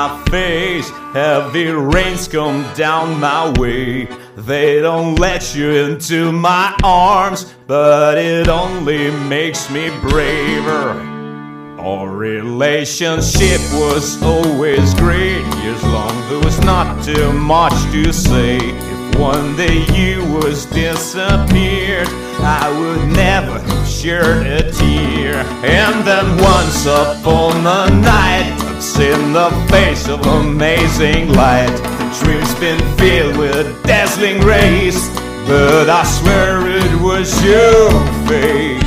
my face. Heavy rains come down my way. They don't let you into my arms, but it only makes me braver. Our relationship was always great, as long there was not too much to say. If one day you was disappeared, I would never have shared a tear. And then once upon a night, I've seen the face of amazing light. The dream's been filled with dazzling rays, but I swear it was your face.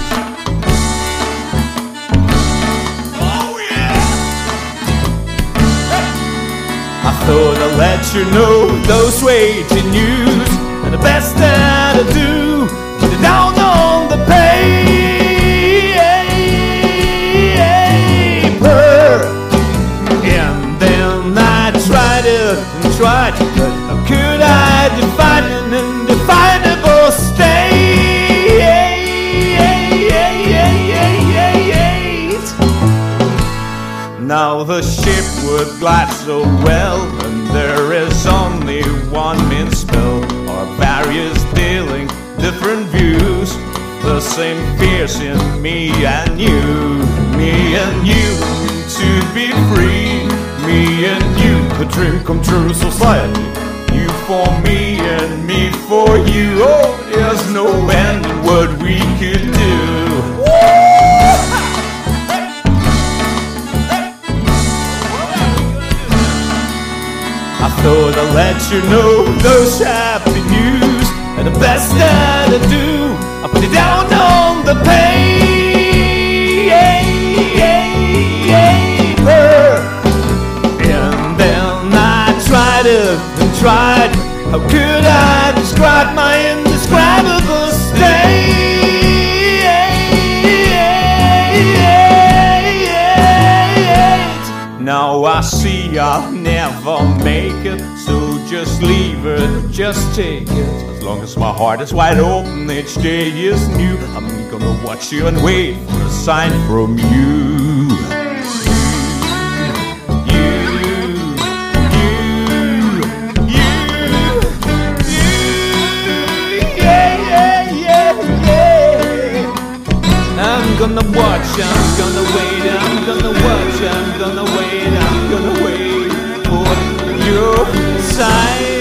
I thought I'd let you know those waiting news, and the best that I do, put it down on the paper. And then I tried it and tried, but how could I define an indefinable state? Now the ship would glide so well, and there is only one mean spell. Our various dealing different views, the same fears in me and you. Me and you to be free. Me and you, a dream come true society. You for me and me for you. Oh, there's no end in what we could do. I thought I'd let you know those happy news, and the best that I do, I put it down on the paper. And then I tried it and tried, how could I describe my indescribable state? Now I see I'll never make it, so just leave it, just take it. As long as my heart is wide open, each day is new. I'm gonna watch you and wait for a sign from you. I'm gonna watch, I'm gonna wait, I'm gonna watch, I'm gonna wait, I'm gonna wait for your sign.